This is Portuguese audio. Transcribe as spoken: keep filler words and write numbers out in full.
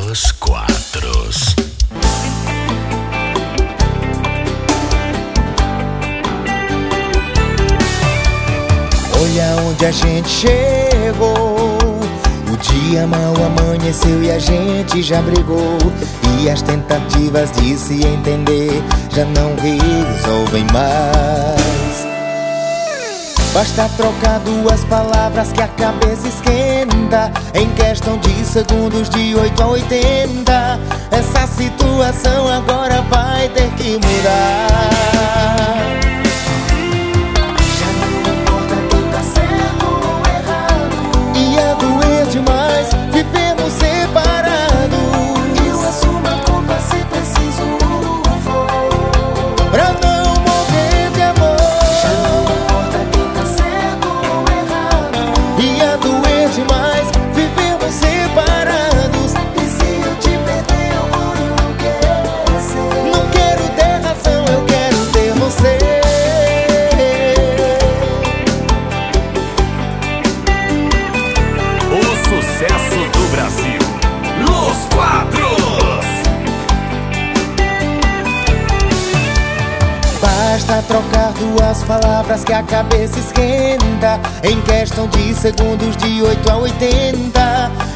Los Quatros. Olha onde a gente chegou. O dia mal amanheceu e a gente já brigou. E as tentativas de se entender já não resolvem mais. Basta trocar duas palavras que a cabeça esquenta. Em questão de segundos, de oito a oitenta. Essa situação agora vai ter que mudar. Já não importa quem tá certo ou errado. Ia doer demais vivermos separados. Eu assumo a culpa se preciso for, pra não morrer de amor. Já não importa quem tá certo ou errado. Ia doer demais vivermos separados. E se eu te perder eu vou enlouquecer. Não quero ter razão, eu quero ter você. O sucesso do Brasil, Los Quatros. Basta trocar duas palavras que a cabeça esquenta. Em questão de segundos, de oito a oitenta.